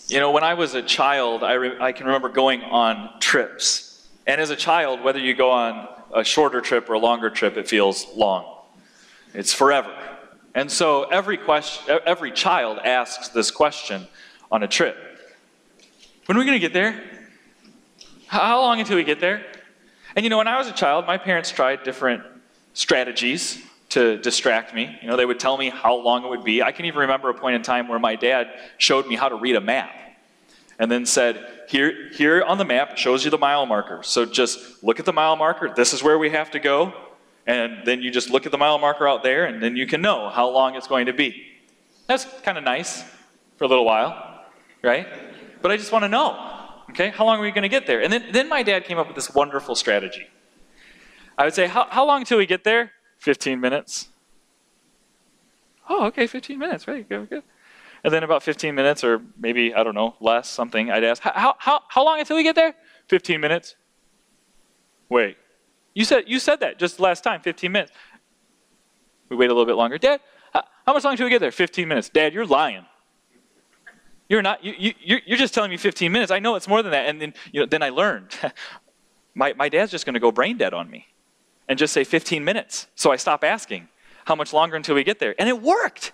You know, when I was a child, I can remember going on trips. And as a child, whether you go on a shorter trip or a longer trip, it feels long. It's forever. And so every child asks this question on a trip. When are we going to get there? How long until we get there? And you know, when I was a child, my parents tried different strategies to distract me. You know, they would tell me how long it would be. I can even remember a point in time where my dad showed me how to read a map and then said, here on the map, it shows you the mile marker. So just look at the mile marker. This is where we have to go. And then you just look at the mile marker out there, and then you can know how long it's going to be. That's kind of nice for a little while, right? But I just want to know, okay, how long are we going to get there? And then my dad came up with this wonderful strategy. I would say, how long until we get there? 15 minutes. Oh, okay, 15 minutes. Right, good. And then about 15 minutes, or maybe, I don't know, less, something, I'd ask, how long until we get there? 15 minutes. Wait. You said that just last time, 15 minutes. We wait a little bit longer. Dad, how much longer till we get there? 15 minutes. Dad, you're lying. You're not. You're just telling me 15 minutes. I know it's more than that. And then I learned. My dad's just going to go brain dead on me and just say 15 minutes. So I stop asking how much longer until we get there. And it worked.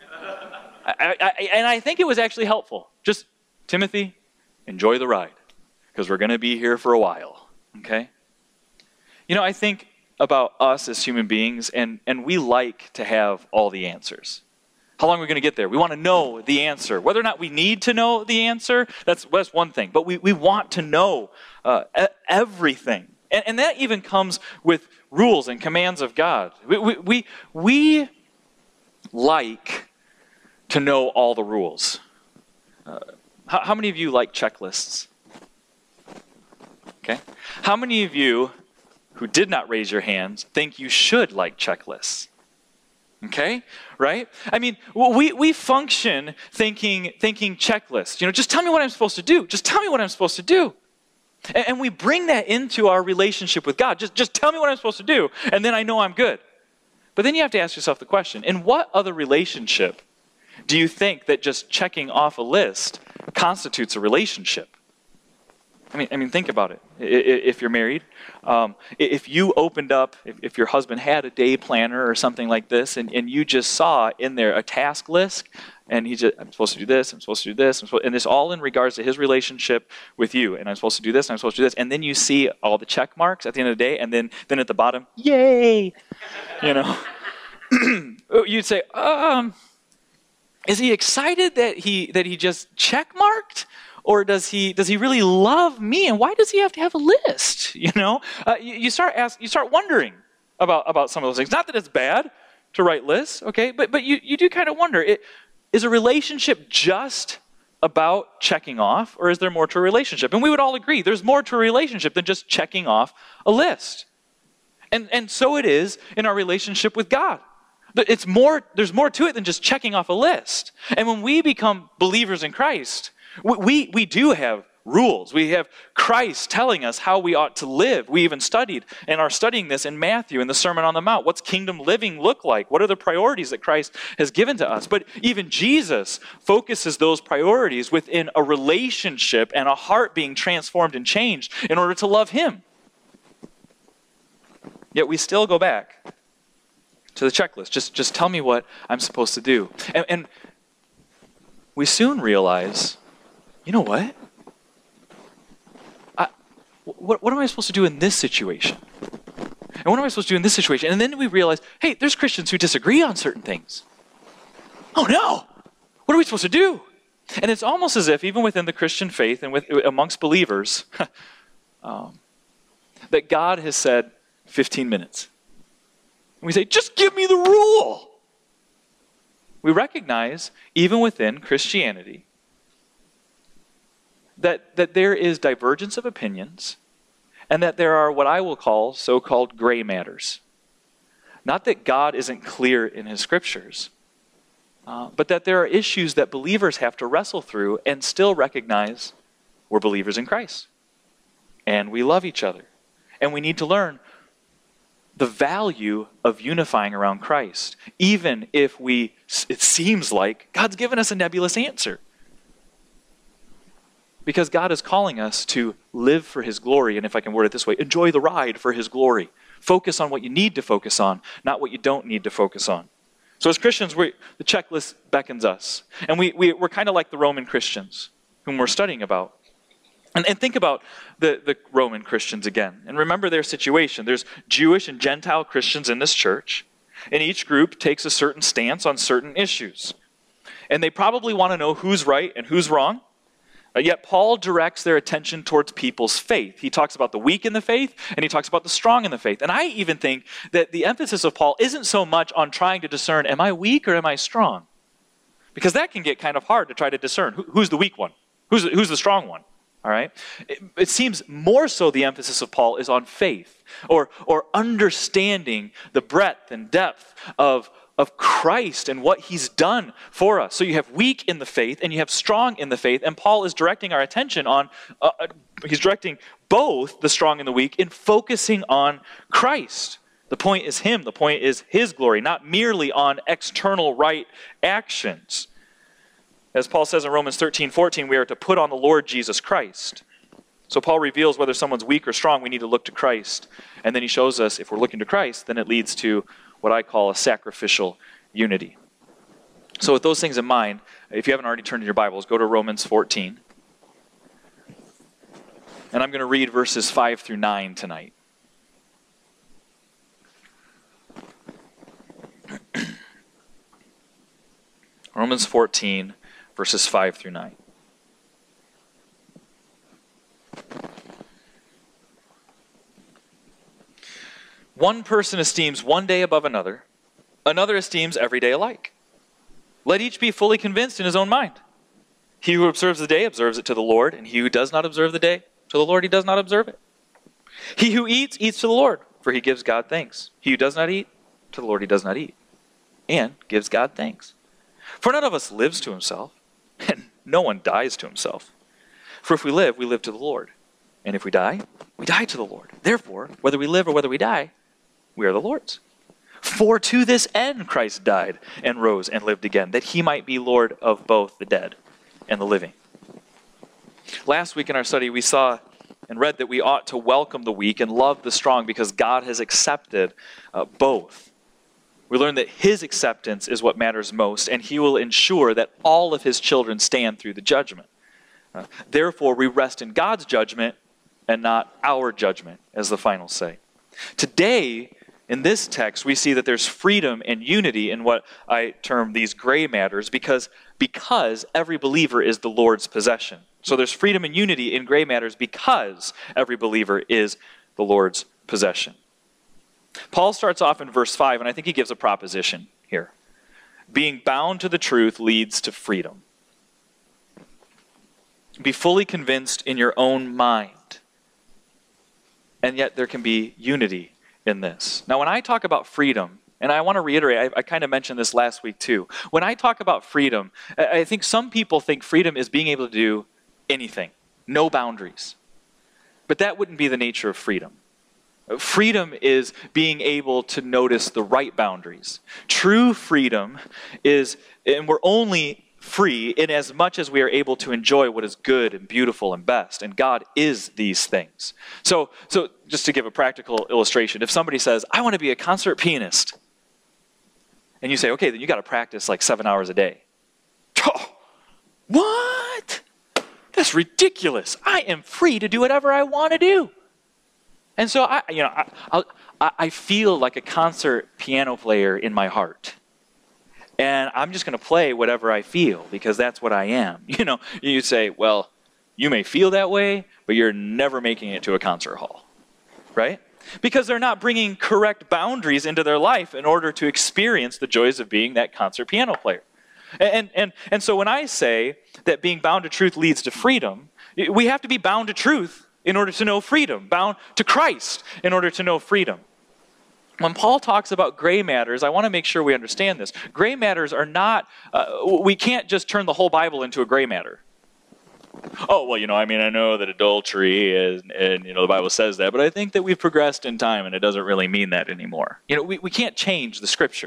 And I think it was actually helpful. Just, Timothy, enjoy the ride, because we're going to be here for a while. Okay? You know, I think about us as human beings, and we like to have all the answers. How long are we going to get there? We want to know the answer. Whether or not we need to know the answer, that's one thing. But we want to know everything. And that even comes with rules and commands of God. We like to know all the rules. How many of you like checklists? Okay. How many of you who did not raise your hands think you should like checklists? Okay, right? I mean, we function thinking checklists. You know, just tell me what I'm supposed to do. Just tell me what I'm supposed to do. And we bring that into our relationship with God. Just tell me what I'm supposed to do, and then I know I'm good. But then you have to ask yourself the question, in what other relationship do you think that just checking off a list constitutes a relationship? I mean, think about it. If you're married, if you opened up, if your husband had a day planner or something like this, and you just saw in there a task list, and I'm supposed to do this, I'm supposed to do this, and it's all in regards to his relationship with you, and I'm supposed to do this, and I'm supposed to do this, and then you see all the check marks at the end of the day, and then at the bottom, yay, you know, you'd say, is he excited that he just check marked? Or does he really love me? And why does he have to have a list? You know, you start wondering about some of those things. Not that it's bad to write lists, okay? But you do kind of wonder, is a relationship just about checking off, or is there more to a relationship? And we would all agree there's more to a relationship than just checking off a list. And so it is in our relationship with God. There's more to it than just checking off a list. And when we become believers in Christ, we do have rules. We have Christ telling us how we ought to live. We even studied and are studying this in Matthew in the Sermon on the Mount. What's kingdom living look like? What are the priorities that Christ has given to us? But even Jesus focuses those priorities within a relationship and a heart being transformed and changed in order to love Him. Yet we still go back to the checklist. Just tell me what I'm supposed to do. And we soon realize, you know what? What am I supposed to do in this situation? And what am I supposed to do in this situation? And then we realize, hey, there's Christians who disagree on certain things. Oh no! What are we supposed to do? And it's almost as if, even within the Christian faith and amongst believers, that God has said 15 minutes. And we say, just give me the rule. We recognize, even within Christianity, that there is divergence of opinions, and that there are what I will call so-called gray matters. Not that God isn't clear in His scriptures, but that there are issues that believers have to wrestle through and still recognize we're believers in Christ. And we love each other. And we need to learn the value of unifying around Christ, even if it seems like God's given us a nebulous answer. Because God is calling us to live for his glory, and if I can word it this way, enjoy the ride for his glory. Focus on what you need to focus on, not what you don't need to focus on. So as Christians, the checklist beckons us. And we're kind of like the Roman Christians, whom we're studying about. And think about the Roman Christians again. And remember their situation. There's Jewish and Gentile Christians in this church. And each group takes a certain stance on certain issues. And they probably want to know who's right and who's wrong. Yet Paul directs their attention towards people's faith. He talks about the weak in the faith, and he talks about the strong in the faith. And I even think that the emphasis of Paul isn't so much on trying to discern, am I weak or am I strong? Because that can get kind of hard to try to discern. Who's the weak one? Who's the strong one? All right? It seems more so the emphasis of Paul is on faith, or understanding the breadth and depth of Christ and what he's done for us. So you have weak in the faith and you have strong in the faith, and Paul is directing our attention on, he's directing both the strong and the weak in focusing on Christ. The point is him, the point is his glory, not merely on external right actions. As Paul says in Romans 13:14, we are to put on the Lord Jesus Christ. So Paul reveals whether someone's weak or strong, we need to look to Christ. And then he shows us if we're looking to Christ, then it leads to what I call a sacrificial unity. So with those things in mind, if you haven't already turned in your Bibles, go to Romans 14. And I'm going to read verses 5 through 9 tonight. Romans 14, verses 5 through 9. One person esteems one day above another. Another esteems every day alike. Let each be fully convinced in his own mind. He who observes the day observes it to the Lord, and he who does not observe the day to the Lord, he does not observe it. He who eats, eats to the Lord, for he gives God thanks. He who does not eat, to the Lord he does not eat, and gives God thanks. For none of us lives to himself, and no one dies to himself. For if we live to the Lord. And if we die to the Lord. Therefore, whether we live or whether we die, we are the Lord's. For to this end Christ died and rose and lived again, that he might be Lord of both the dead and the living. Last week in our study, we saw and read that we ought to welcome the weak and love the strong because God has accepted both. We learned that his acceptance is what matters most, and he will ensure that all of his children stand through the judgment. Therefore, we rest in God's judgment and not our judgment, as the finals say. Today, in this text, we see that there's freedom and unity in what I term these gray matters because every believer is the Lord's possession. So there's freedom and unity in gray matters because every believer is the Lord's possession. Paul starts off in verse 5, and I think he gives a proposition here. Being bound to the truth leads to freedom. Be fully convinced in your own mind. And yet there can be unity in this. Now, when I talk about freedom, and I want to reiterate, I kind of mentioned this last week too. When I talk about freedom, I think some people think freedom is being able to do anything, no boundaries. But that wouldn't be the nature of freedom. Freedom is being able to notice the right boundaries. True freedom is, and we're only free in as much as we are able to enjoy what is good and beautiful and best. And God is these things. So just to give a practical illustration, if somebody says, I want to be a concert pianist, and you say, okay, then you got to practice like 7 hours a day. Oh, what? That's ridiculous. I am free to do whatever I want to do. And so I feel like a concert piano player in my heart. And I'm just going to play whatever I feel because that's what I am. You say, well, you may feel that way, but you're never making it to a concert hall, right? Because they're not bringing correct boundaries into their life in order to experience the joys of being that concert piano player. And so when I say that being bound to truth leads to freedom, we have to be bound to truth in order to know freedom, bound to Christ in order to know freedom. When Paul talks about gray matters, I want to make sure we understand this. Gray matters are not, we can't just turn the whole Bible into a gray matter. Oh, well, I know that adultery is, and the Bible says that, but I think that we've progressed in time and it doesn't really mean that anymore. We can't change the scriptures.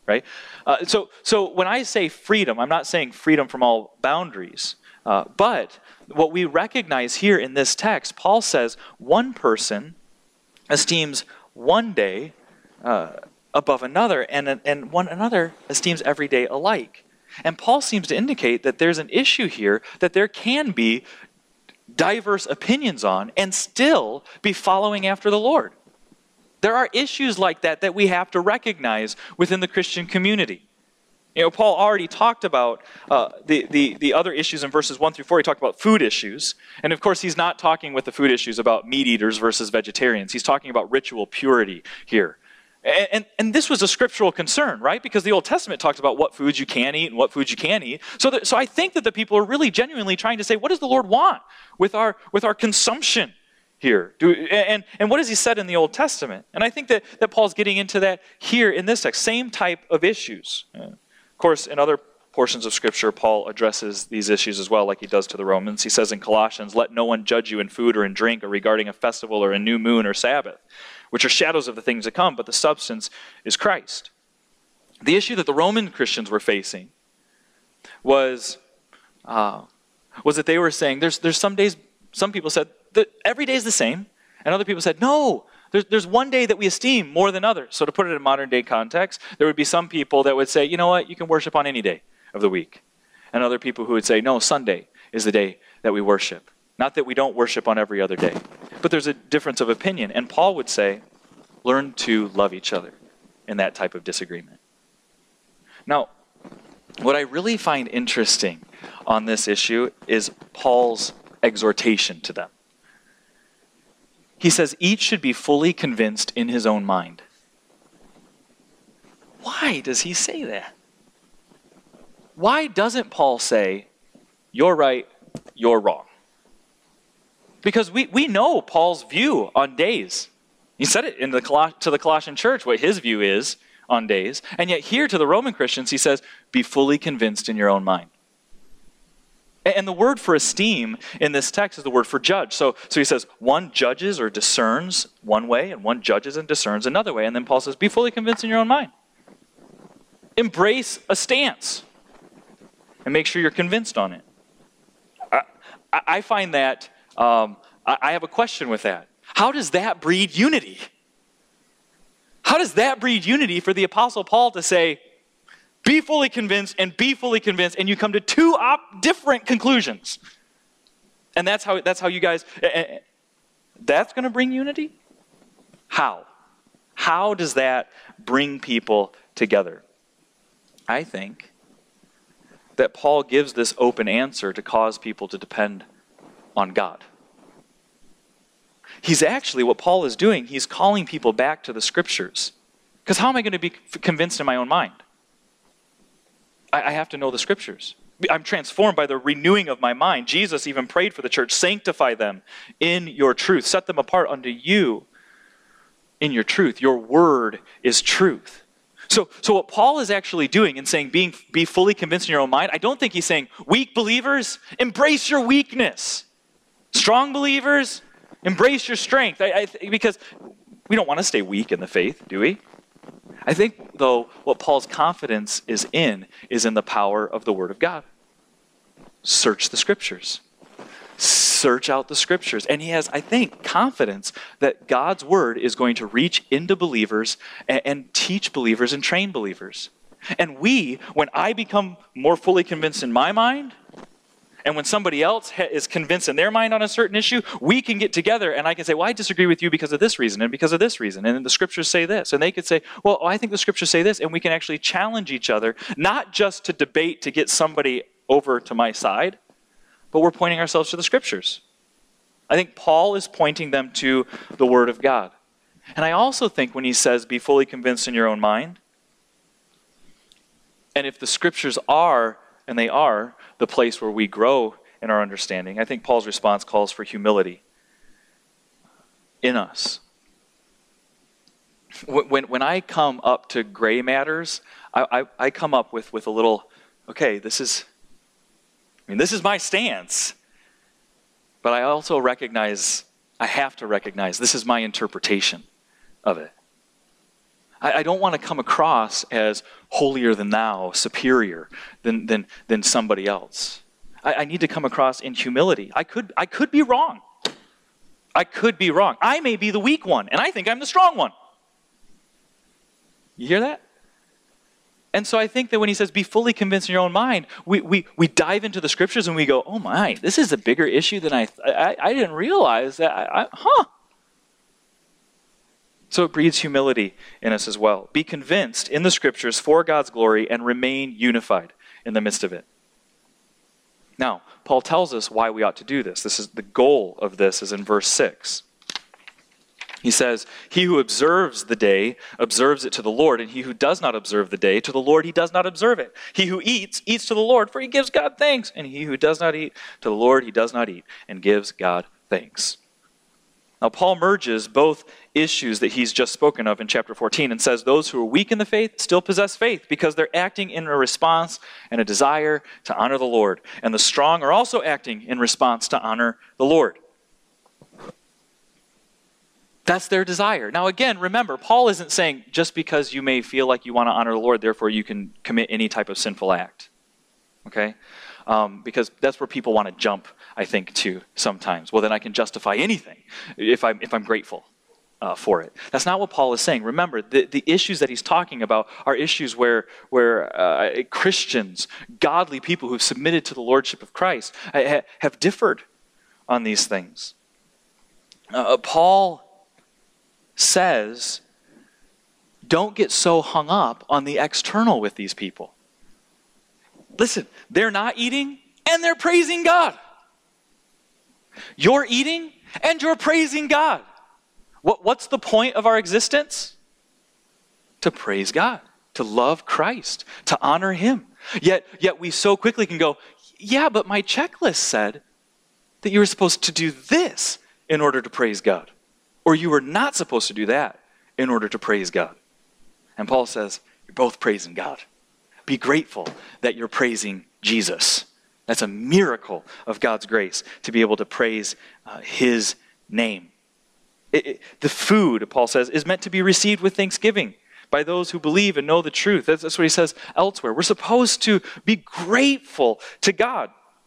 right? So when I say freedom, I'm not saying freedom from all boundaries. But what we recognize here in this text, Paul says one person esteems one day above another, and one another esteems every day alike. And Paul seems to indicate that there's an issue here that there can be diverse opinions on and still be following after the Lord. There are issues like that we have to recognize within the Christian community. Paul already talked about the other issues in verses 1 through 4. He talked about food issues. And of course, he's not talking with the food issues about meat eaters versus vegetarians. He's talking about ritual purity here. And this was a scriptural concern, right? Because the Old Testament talks about what foods you can eat and what foods you can't eat. So I think that the people are really genuinely trying to say, what does the Lord want with our consumption here? And what has he said in the Old Testament? And I think that Paul's getting into that here in this text. Same type of issues. Of course, in other portions of Scripture, Paul addresses these issues as well, like he does to the Romans. He says in Colossians, "Let no one judge you in food or in drink or regarding a festival or a new moon or Sabbath, which are shadows of the things to come, but the substance is Christ." The issue that the Roman Christians were facing was that they were saying, there's some days, some people said, that every day is the same, and other people said, no, there's one day that we esteem more than others. So to put it in modern day context, there would be some people that would say, you know what, you can worship on any day of the week. And other people who would say, no, Sunday is the day that we worship. Not that we don't worship on every other day. But there's a difference of opinion. And Paul would say, learn to love each other in that type of disagreement. Now, what I really find interesting on this issue is Paul's exhortation to them. He says each should be fully convinced in his own mind. Why does he say that? Why doesn't Paul say, you're right, you're wrong? Because we know Paul's view on days. He said it to the Colossian church, what his view is on days. And yet here to the Roman Christians, he says, be fully convinced in your own mind. And the word for esteem in this text is the word for judge. So he says, one judges or discerns one way, and one judges and discerns another way. And then Paul says, be fully convinced in your own mind. Embrace a stance. And make sure you're convinced on it. I find that, I have a question with that. How does that breed unity? How does that breed unity for the Apostle Paul to say, be fully convinced, and you come to two different conclusions? And that's how you guys, that's going to bring unity? How? How does that bring people together? I think that Paul gives this open answer to cause people to depend on God. He's actually, what Paul is doing, he's calling people back to the Scriptures. Because how am I going to be convinced in my own mind? I have to know the Scriptures. I'm transformed by the renewing of my mind. Jesus even prayed for the church, sanctify them in your truth. Set them apart unto you in your truth. Your word is truth. So what Paul is actually doing in saying be fully convinced in your own mind, I don't think he's saying, weak believers, embrace your weakness. Strong believers, embrace your strength. Because we don't want to stay weak in the faith, do we? I think, though, what Paul's confidence is in the power of the Word of God. Search the Scriptures. Search out the Scriptures. And he has, I think, confidence that God's Word is going to reach into believers and teach believers and train believers. And when I become more fully convinced in my mind, and when somebody else is convinced in their mind on a certain issue, we can get together and I can say, well, I disagree with you because of this reason and because of this reason. And then the Scriptures say this. And they could say, well, I think the Scriptures say this. And we can actually challenge each other, not just to debate to get somebody over to my side, but we're pointing ourselves to the Scriptures. I think Paul is pointing them to the Word of God. And I also think when he says, be fully convinced in your own mind, and if the Scriptures are, and they are, the place where we grow in our understanding, I think Paul's response calls for humility in us. When I come up to gray matters, I come up with a little, okay, this is my stance. But I also I have to recognize, this is my interpretation of it. I don't want to come across as holier than thou, superior than somebody else. I need to come across in humility. I could be wrong. I could be wrong. I may be the weak one, and I think I'm the strong one. You hear that? And so I think that when he says, be fully convinced in your own mind, we dive into the scriptures and we go, oh my, this is a bigger issue than I didn't realize that. So it breeds humility in us as well. Be convinced in the scriptures for God's glory and remain unified in the midst of it. Now, Paul tells us why we ought to do this. This is the goal of this is in verse 6. He says, he who observes the day observes it to the Lord, and he who does not observe the day, to the Lord he does not observe it. He who eats, eats to the Lord, for he gives God thanks. And he who does not eat, to the Lord he does not eat, and gives God thanks. Now, Paul merges both issues that he's just spoken of in chapter 14 and says those who are weak in the faith still possess faith because they're acting in a response and a desire to honor the Lord. And the strong are also acting in response to honor the Lord. That's their desire. Now again, remember, Paul isn't saying just because you may feel like you want to honor the Lord, therefore you can commit any type of sinful act. Okay? Because that's where people want to jump, I think, to sometimes. Well, then I can justify anything if I'm grateful for it. That's not what Paul is saying. Remember, the issues that he's talking about are issues where Christians, godly people who've submitted to the lordship of Christ, have differed on these things. Paul says, don't get so hung up on the external with these people. Listen, they're not eating and they're praising God. You're eating and you're praising God. What's the point of our existence? To praise God, to love Christ, to honor Him. Yet we so quickly can go, yeah, but my checklist said that you were supposed to do this in order to praise God. Or you were not supposed to do that in order to praise God. And Paul says, you're both praising God. Be grateful that you're praising Jesus. That's a miracle of God's grace to be able to praise His name. The food, Paul says, is meant to be received with thanksgiving by those who believe and know the truth. That's what he says elsewhere. We're supposed to be grateful to God.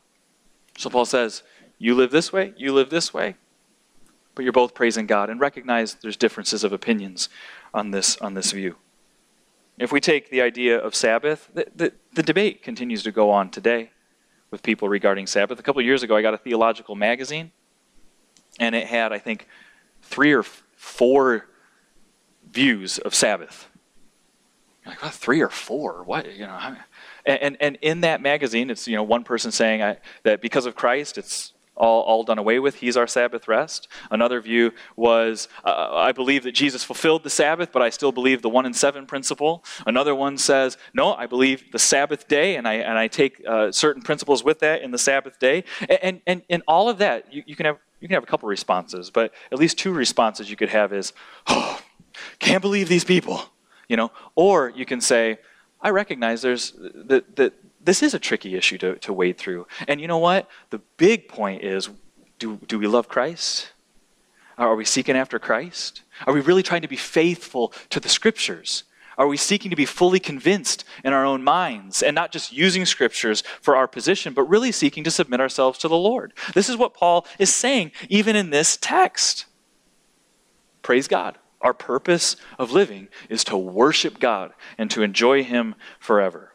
So Paul says, you live this way, you live this way. But you're both praising God, and recognize there's differences of opinions on this view. If we take the idea of Sabbath, the debate continues to go on today with people regarding Sabbath. A couple of years ago, I got a theological magazine, and it had, I think, 3 or 4 views of Sabbath. You're like, what, 3 or 4? What? And in that magazine, it's one person saying that because of Christ, it's all done away with. He's our Sabbath rest. Another view was, I believe that Jesus fulfilled the Sabbath, but I still believe the 1 and 7 principle. Another one says, no, I believe the Sabbath day, and I take certain principles with that in the Sabbath day. And all of that, you can have a couple responses, but at least 2 responses you could have is, oh, can't believe these people, Or you can say, I recognize there's that. This is a tricky issue to wade through. And you know what? The big point is, do we love Christ? Are we seeking after Christ? Are we really trying to be faithful to the Scriptures? Are we seeking to be fully convinced in our own minds and not just using Scriptures for our position, but really seeking to submit ourselves to the Lord? This is what Paul is saying even in this text. Praise God. Our purpose of living is to worship God and to enjoy Him forever.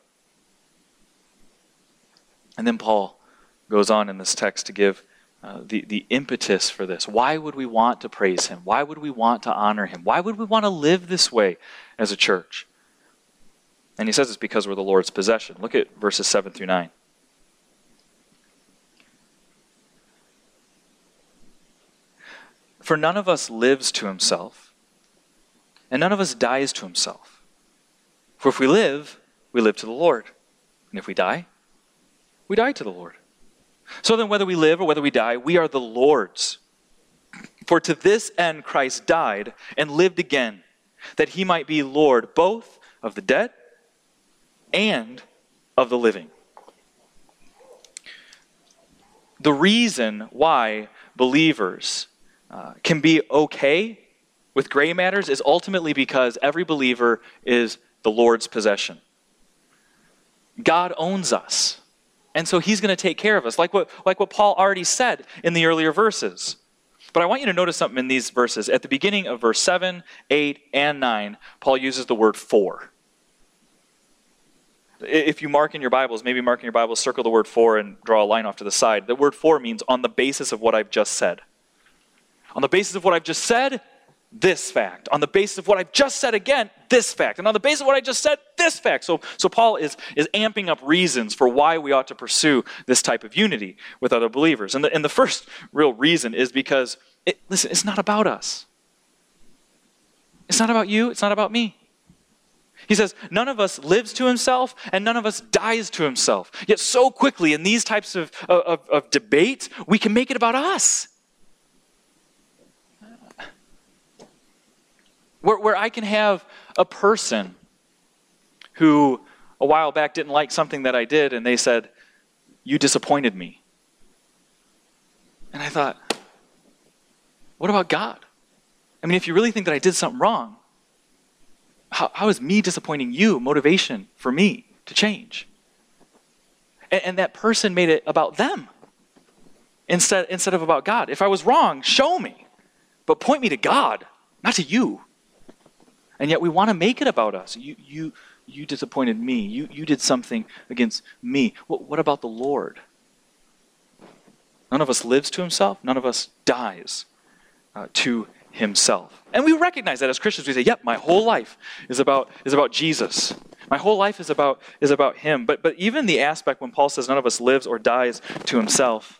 And then Paul goes on in this text to give the impetus for this. Why would we want to praise Him? Why would we want to honor Him? Why would we want to live this way as a church? And he says it's because we're the Lord's possession. Look at verses 7 through 9. For none of us lives to himself, and none of us dies to himself. For if we live to the Lord. And if we die to the Lord. So then whether we live or whether we die, we are the Lord's. For to this end Christ died and lived again, that He might be Lord both of the dead and of the living. The reason why believers can be okay with gray matters is ultimately because every believer is the Lord's possession. God owns us. And so he's going to take care of us, like what Paul already said in the earlier verses. But I want you to notice something in these verses. At the beginning of verse 7, 8, and 9, Paul uses the word for. If you mark in your Bibles, maybe mark in your Bibles, circle the word for and draw a line off to the side. The word for means on the basis of what I've just said. On the basis of what I've just said, this fact. On the basis of what I've just said again, this fact. And on the basis of what I just said, this fact. So Paul is amping up reasons for why we ought to pursue this type of unity with other believers. And the first real reason is because, listen, it's not about us. It's not about you. It's not about me. He says, none of us lives to himself and none of us dies to himself. Yet so quickly in these types of debate, we can make it about us. Where I can have a person who a while back didn't like something that I did and they said, you disappointed me. And I thought, what about God? I mean, if you really think that I did something wrong, how is me disappointing you motivation for me to change? And that person made it about them instead of about God. If I was wrong, show me. But point me to God, not to you. And yet we want to make it about us. You disappointed me. You did something against me. What about the Lord? None of us lives to himself. None of us dies to himself. And we recognize that as Christians. We say, yep, my whole life is about Jesus. My whole life is about him. But even the aspect when Paul says none of us lives or dies to himself,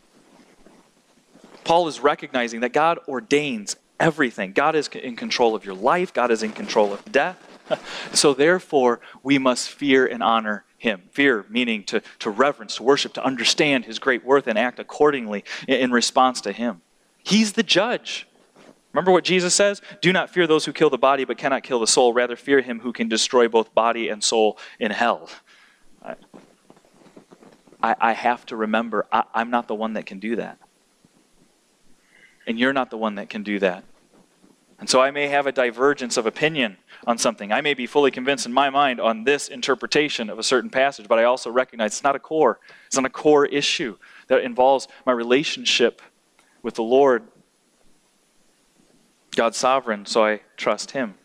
Paul is recognizing that God ordains everything. God is in control of your life. God is in control of death. So therefore, we must fear and honor him. Fear meaning to reverence, to worship, to understand his great worth and act accordingly in response to him. He's the judge. Remember what Jesus says? Do not fear those who kill the body but cannot kill the soul. Rather fear him who can destroy both body and soul in hell. I have to remember I'm not the one that can do that. And you're not the one that can do that. And so I may have a divergence of opinion on something. I may be fully convinced in my mind on this interpretation of a certain passage, but I also recognize it's not a core issue that involves my relationship with the Lord. God's sovereign, so I trust him.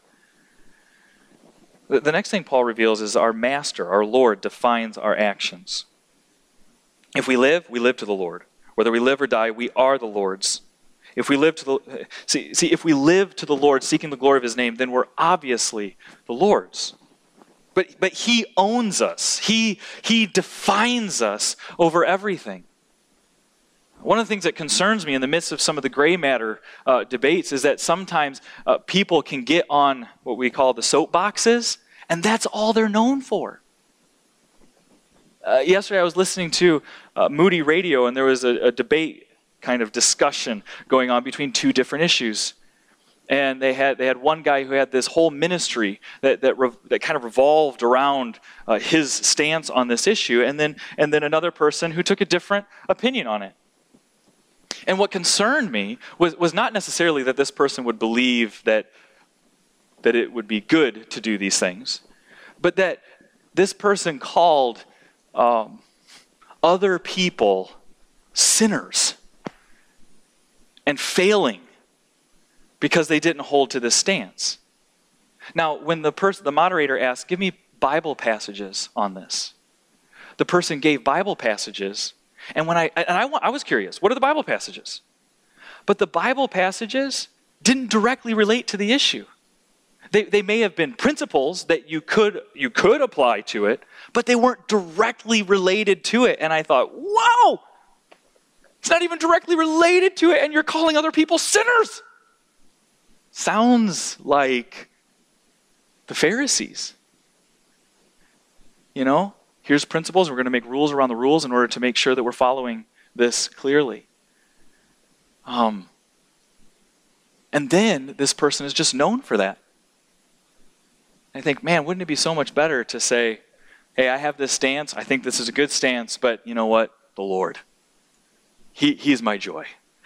The next thing Paul reveals is our master, our Lord, defines our actions. If we live to the Lord. Whether we live or die, we are the Lord's. If we live to the Lord, seeking the glory of his name, then we're obviously the Lord's. But he owns us. He defines us over everything. One of the things that concerns me in the midst of some of the gray matter debates is that sometimes people can get on what we call the soapboxes, and that's all they're known for. Yesterday I was listening to Moody Radio, and there was a debate kind of discussion going on between two different issues. And they had one guy who had this whole ministry that kind of revolved around his stance on this issue, and then another person who took a different opinion on it. And what concerned me was not necessarily that this person would believe that it would be good to do these things, but that this person called other people sinners and failing because they didn't hold to this stance. Now, when the moderator asked, give me Bible passages on this, the person gave Bible passages. And I was curious, what are the Bible passages? But the Bible passages didn't directly relate to the issue. They may have been principles that you could apply to it, but they weren't directly related to it. And I thought, whoa! It's not even directly related to it, and you're calling other people sinners. Sounds like the Pharisees. You know? Here's principles. We're going to make rules around the rules in order to make sure that we're following this clearly. And then this person is just known for that. I think, man, wouldn't it be so much better to say, hey, I have this stance. I think this is a good stance, but you know what? The Lord. He's my joy.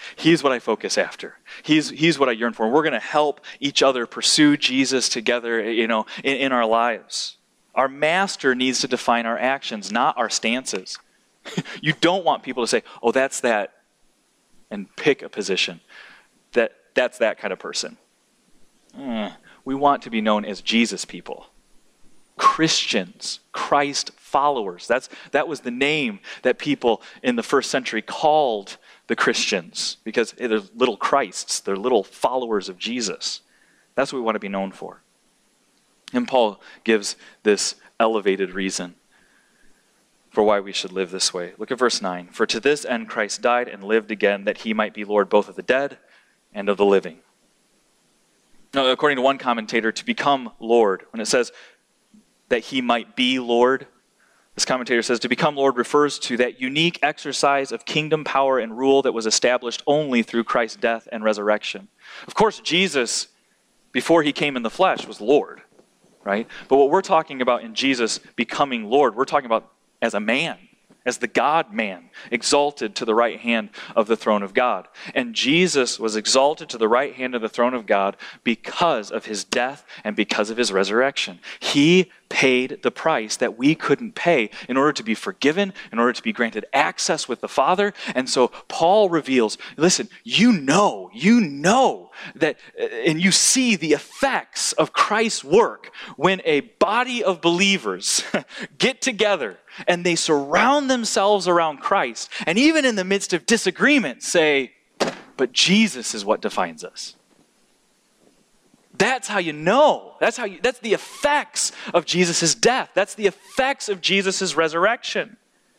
He's what I focus after. He's what I yearn for. And we're going to help each other pursue Jesus together, in our lives. Our master needs to define our actions, not our stances. You don't want people to say, oh, that's that, and pick a position. That's that kind of person. We want to be known as Jesus people. Christians, Christ followers. That was the name that people in the first century called the Christians, because they're little Christs. They're little followers of Jesus. That's what we want to be known for. And Paul gives this elevated reason for why we should live this way. Look at verse 9. For to this end Christ died and lived again, that he might be Lord both of the dead and of the living. Now, according to one commentator, to become Lord, when it says that he might be Lord, this commentator says to become Lord refers to that unique exercise of kingdom power and rule that was established only through Christ's death and resurrection. Of course, Jesus, before he came in the flesh, was Lord, right? But what we're talking about in Jesus becoming Lord, we're talking about as a man, as the God-man, exalted to the right hand of the throne of God. And Jesus was exalted to the right hand of the throne of God because of his death and because of his resurrection. He paid the price that we couldn't pay in order to be forgiven, in order to be granted access with the Father. And so Paul reveals, listen, you know that, and you see the effects of Christ's work when a body of believers get together and they surround themselves around Christ, and even in the midst of disagreement say, but Jesus is what defines us. That's how you know. That's the effects of Jesus' death. That's the effects of Jesus' resurrection.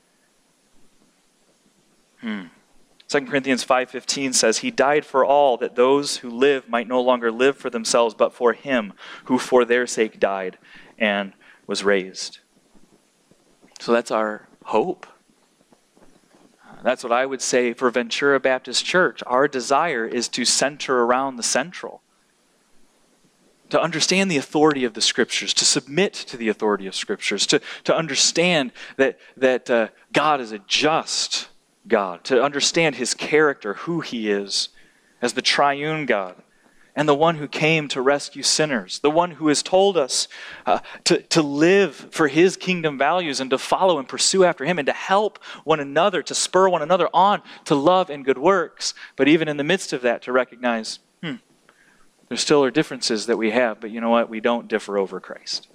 2 Corinthians 5:15 says, he died for all, that those who live might no longer live for themselves, but for him who for their sake died and was raised. So that's our hope. That's what I would say for Ventura Baptist Church. Our desire is to center around the central. To understand the authority of the Scriptures, to submit to the authority of Scriptures, to understand that God is a just God, to understand his character, who he is as the triune God, and the one who came to rescue sinners, the one who has told us to live for his kingdom values and to follow and pursue after him and to help one another, to spur one another on to love and good works, but even in the midst of that to recognize, there still are differences that we have, but you know what? We don't differ over Christ.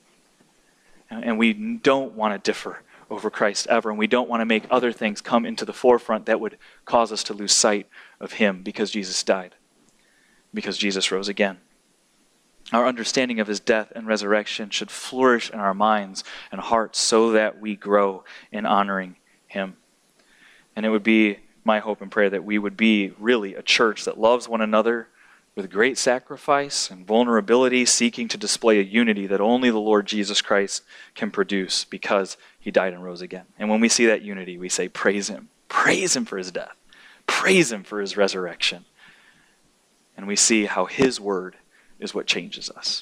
And we don't want to differ over Christ ever, and we don't want to make other things come into the forefront that would cause us to lose sight of him because Jesus died, because Jesus rose again. Our understanding of his death and resurrection should flourish in our minds and hearts so that we grow in honoring him. And it would be my hope and prayer that we would be really a church that loves one another with great sacrifice and vulnerability, seeking to display a unity that only the Lord Jesus Christ can produce because he died and rose again. And when we see that unity, we say, praise him. Praise him for his death. Praise him for his resurrection. And we see how his word is what changes us.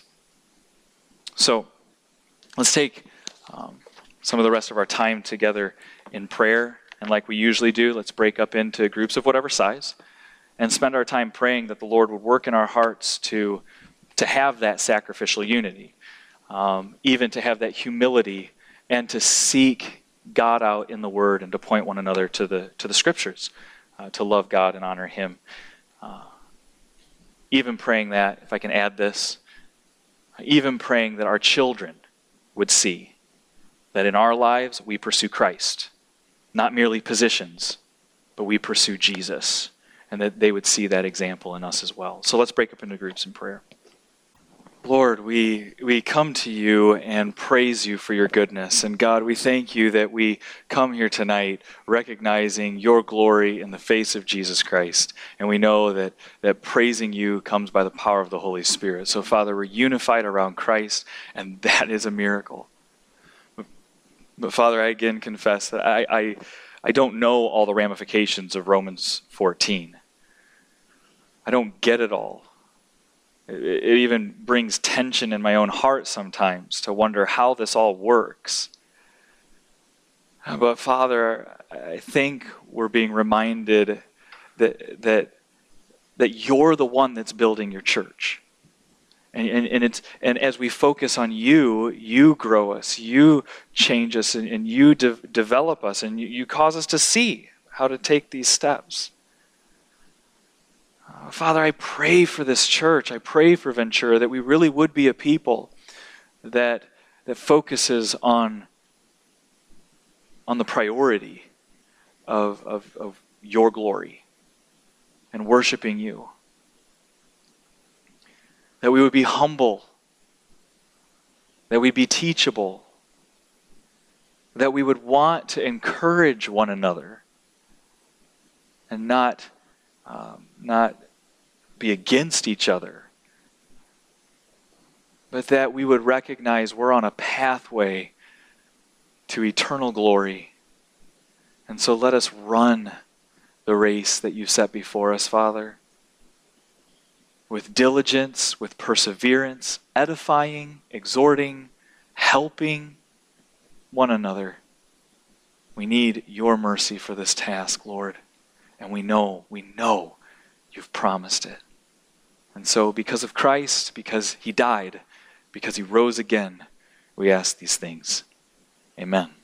So let's take some of the rest of our time together in prayer. And like we usually do, let's break up into groups of whatever size and spend our time praying that the Lord would work in our hearts to have that sacrificial unity, even to have that humility and to seek God out in the Word and to point one another to the Scriptures, to love God and honor him. Even praying that, if I can add this, even praying that our children would see that in our lives we pursue Christ, not merely positions, but we pursue Jesus, and that they would see that example in us as well. So let's break up into groups in prayer. Lord, we come to you and praise you for your goodness. And God, we thank you that we come here tonight recognizing your glory in the face of Jesus Christ. And we know that praising you comes by the power of the Holy Spirit. So Father, we're unified around Christ, and that is a miracle. But Father, I again confess that I don't know all the ramifications of Romans 14. I don't get it all. It even brings tension in my own heart sometimes to wonder how this all works. But Father, I think we're being reminded that you're the one that's building your church. And as we focus on you, you grow us, you change us, and you develop us, and you cause us to see how to take these steps. Father, I pray for this church. I pray for Ventura that we really would be a people that focuses on the priority of your glory and worshiping you. That we would be humble, that we'd be teachable, that we would want to encourage one another and not be against each other, but that we would recognize we're on a pathway to eternal glory. And so let us run the race that you set before us, Father, with diligence, with perseverance, edifying, exhorting, helping one another. We need your mercy for this task, Lord, and we know you've promised it. And so because of Christ, because he died, because he rose again, we ask these things. Amen.